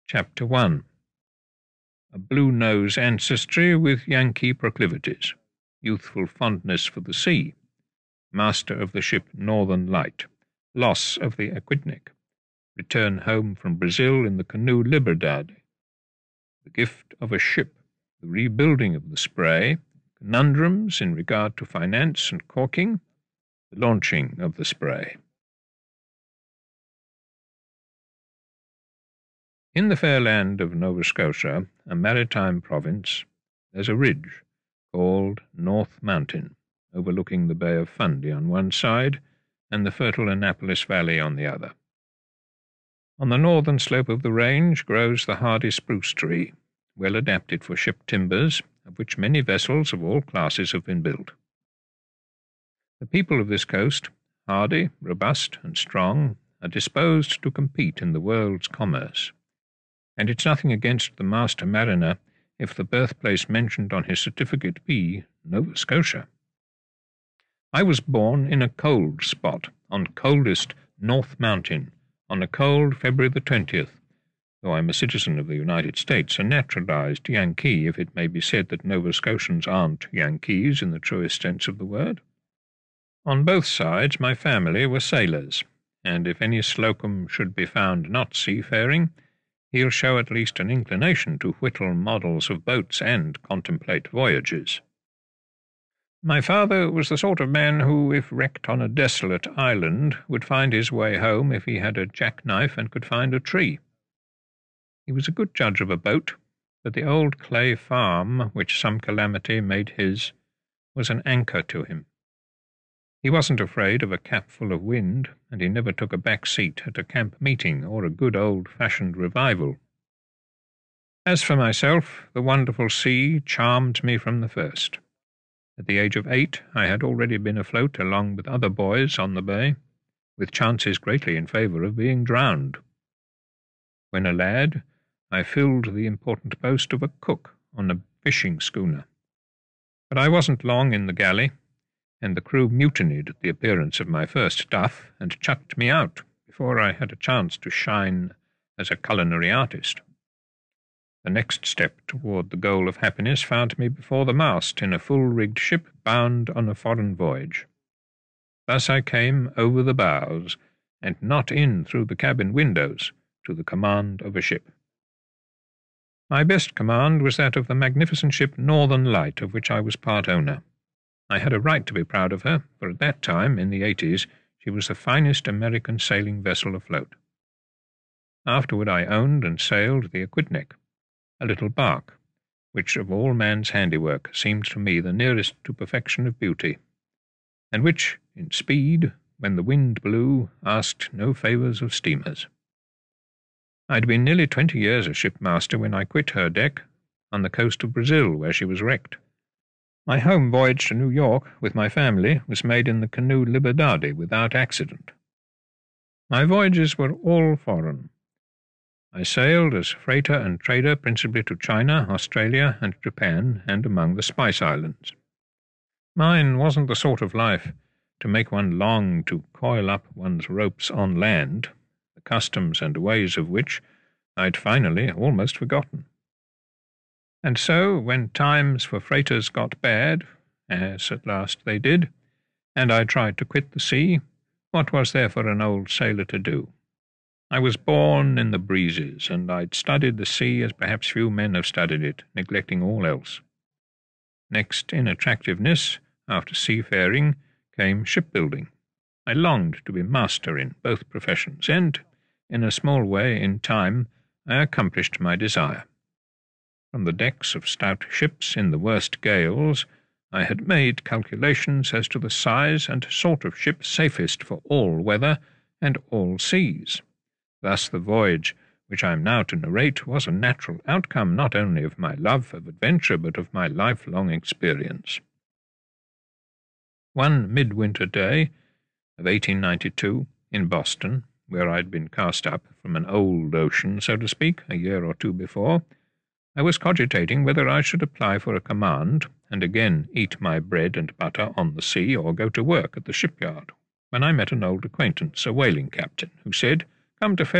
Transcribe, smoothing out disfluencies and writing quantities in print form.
Chapter 1. A blue-nose ancestry with Yankee proclivities, youthful fondness for the sea, master of the ship Northern Light, loss of the Aquidneck, return home from Brazil in the canoe Liberdade, the gift of a ship, the rebuilding of the Spray, conundrums in regard to finance and caulking, the launching of the Spray. In the fair land of Nova Scotia, a maritime province, there's a ridge called North Mountain, overlooking the Bay of Fundy on one side and the fertile Annapolis Valley on the other. On the northern slope of the range grows the hardy spruce tree, well adapted for ship timbers, of which many vessels of all classes have been built. The people of this coast, hardy, robust, and strong, are disposed to compete in the world's commerce, and it's nothing against the master mariner if the birthplace mentioned on his certificate be Nova Scotia. I was born in a cold spot, on coldest North Mountain, on a cold February the 20th, though I'm a citizen of the United States, a naturalized Yankee, if it may be said that Nova Scotians aren't Yankees in the truest sense of the word. On both sides my family were sailors, and if any Slocum should be found not seafaring, he'll show at least an inclination to whittle models of boats and contemplate voyages. My father was the sort of man who, if wrecked on a desolate island, would find his way home if he had a jackknife and could find a tree. He was a good judge of a boat, but the old clay farm, which some calamity made his, was an anchor to him. He wasn't afraid of a capful of wind, and he never took a back seat at a camp meeting or a good old-fashioned revival. As for myself, the wonderful sea charmed me from the first. At the age of 8, I had already been afloat along with other boys on the bay, with chances greatly in favour of being drowned. When a lad, I filled the important post of a cook on a fishing schooner. But I wasn't long in the galley, and the crew mutinied at the appearance of my first duff, and chucked me out before I had a chance to shine as a culinary artist. The next step toward the goal of happiness found me before the mast in a full-rigged ship bound on a foreign voyage. Thus I came over the bows, and not in through the cabin windows, to the command of a ship. My best command was that of the magnificent ship Northern Light, of which I was part owner. I had a right to be proud of her, for at that time, in the 80s, she was the finest American sailing vessel afloat. Afterward I owned and sailed the Aquidneck, a little bark, which of all man's handiwork seemed to me the nearest to perfection of beauty, and which, in speed, when the wind blew, asked no favours of steamers. I'd been nearly 20 years a shipmaster when I quit her deck on the coast of Brazil, where she was wrecked. My home voyage to New York with my family was made in the canoe Liberdade without accident. My voyages were all foreign. I sailed as freighter and trader principally to China, Australia, and Japan, and among the Spice Islands. Mine wasn't the sort of life to make one long to coil up one's ropes on land, the customs and ways of which I'd finally almost forgotten. And so, when times for freighters got bad, as at last they did, and I tried to quit the sea, what was there for an old sailor to do? I was born in the breezes, and I'd studied the sea as perhaps few men have studied it, neglecting all else. Next in attractiveness, after seafaring, came shipbuilding. I longed to be master in both professions, and, in a small way, in time, I accomplished my desire. From the decks of stout ships in the worst gales, I had made calculations as to the size and sort of ship safest for all weather and all seas. Thus the voyage which I am now to narrate was a natural outcome not only of my love of adventure but of my lifelong experience. One midwinter day of 1892, in Boston, where I'd been cast up from an old ocean, so to speak, a year or two before, I was cogitating whether I should apply for a command and again eat my bread and butter on the sea or go to work at the shipyard, when I met an old acquaintance, a whaling captain, who said, "Come to